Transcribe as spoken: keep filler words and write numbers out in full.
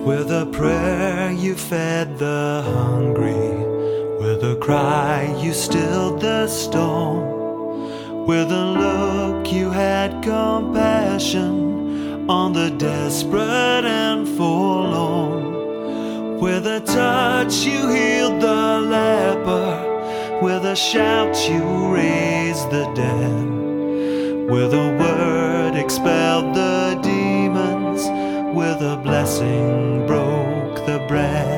With a prayer you fed the hungry, with a cry you stilled the storm, with a look you had compassion on the desperate and forlorn, with a touch you healed the leper, with a shout you raised the dead, with a word expelled the demons, with a blessing broke the bread.